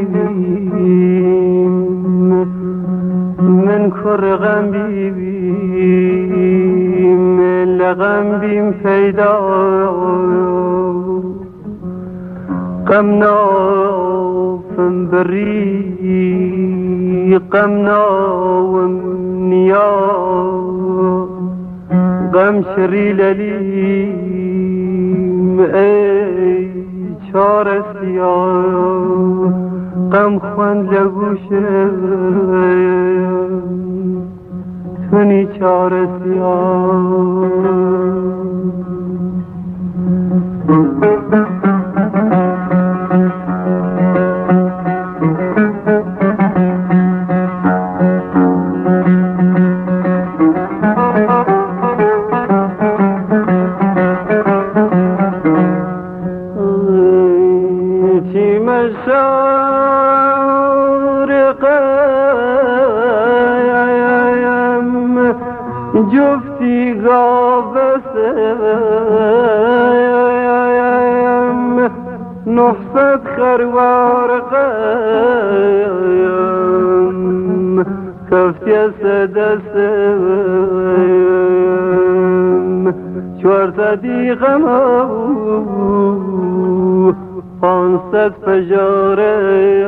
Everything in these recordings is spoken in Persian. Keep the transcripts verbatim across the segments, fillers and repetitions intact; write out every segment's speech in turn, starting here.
بیم من کرغم بیم لغم بیم پیدا غم نافم بری غم ناوم نیا غم شری للیم ای چار سیا غم خوان لگوشه تونی چار سیا جفتی قابسم نحصد خروار قیم کفتی سدسم چوارتا دیغم پانصد فجاره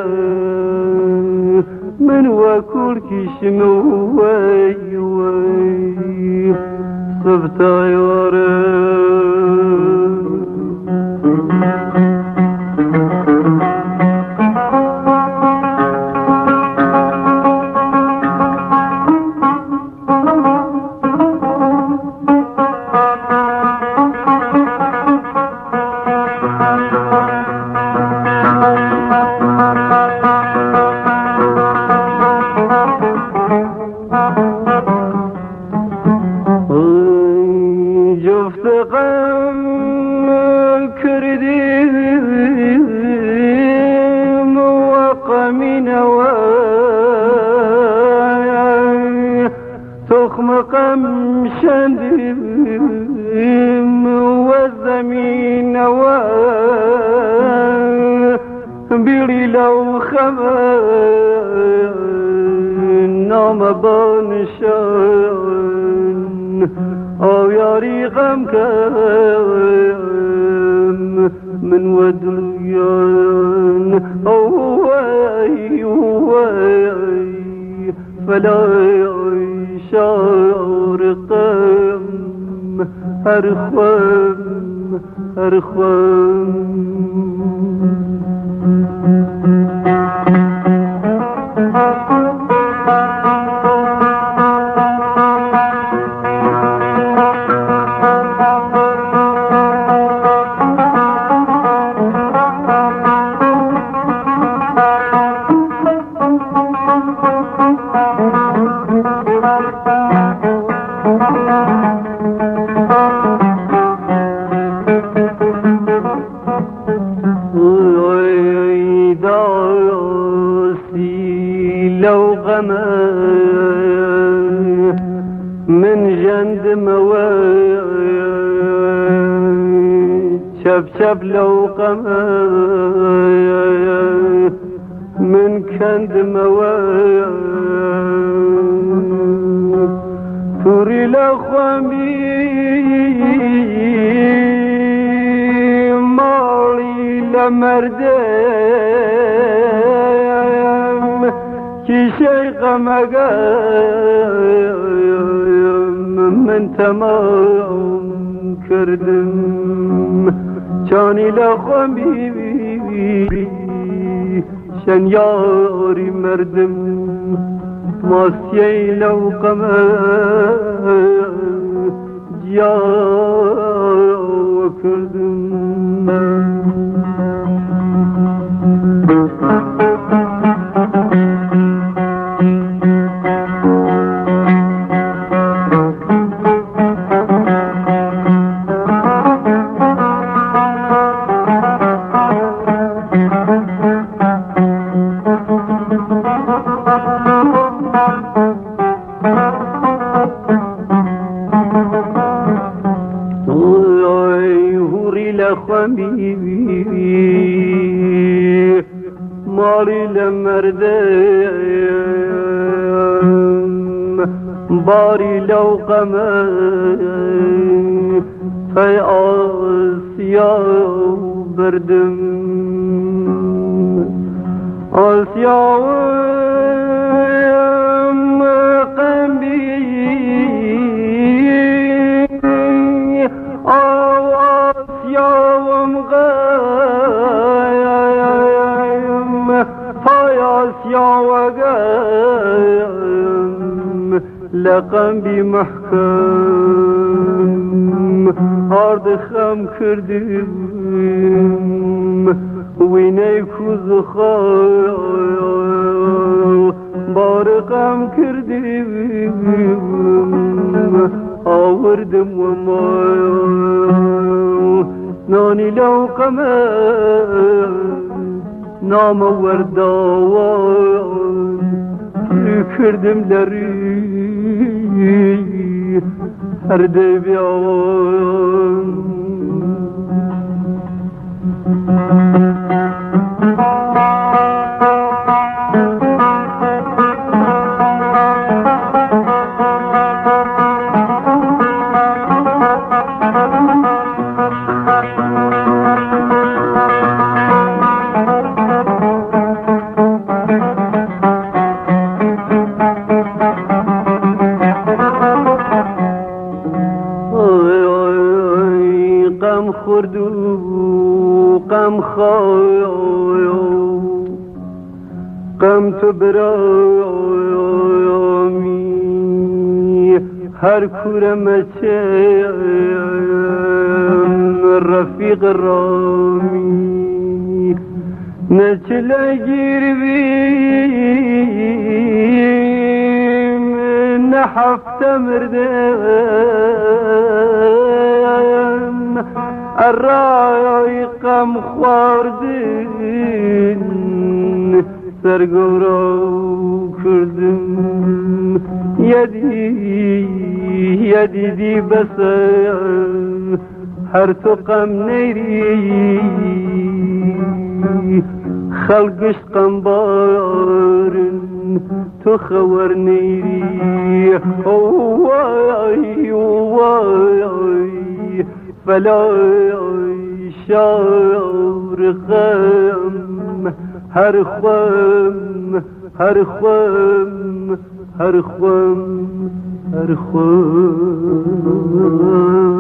من وكل كيشم وي وي صبتا تخم قم شندیم و زمین و بیری لو خبر نام بانشان او یاری غم کم من و دنیان او وی وی فلا شارقم هرخوام هرخوام لو غما من جند موي شب شب لو غما من كند موي توري لخوامي مالي لمرده کی شیخ مگم من تمام کردم چانی لخوام بی بی شنیاری مردم ماسیه لو قمر جیا کردم لخوام بی مالی لمردم باری لوقمه فی آسیا بردم آسیا قنبی آسیا غیم فی آسیا وغیم لقنبی محکم آرد خم کردیم وینه کوز خال بارقم کردیم آوردم و ما نانی لوقمه نام ورداوان کردم لری هر دی بیاوان خورد و غم خوایم غم تو برامی هر کورم چم رفیق رامی نچله گیر بیم نه هفته مردم الرای غم خوردن سرگورا کردم یدی یدیدی بس هر تو غم نیری خلقش غم بارن تو خور نیری وای وای فلای شار خم هر خم هر خم هر خم هر خم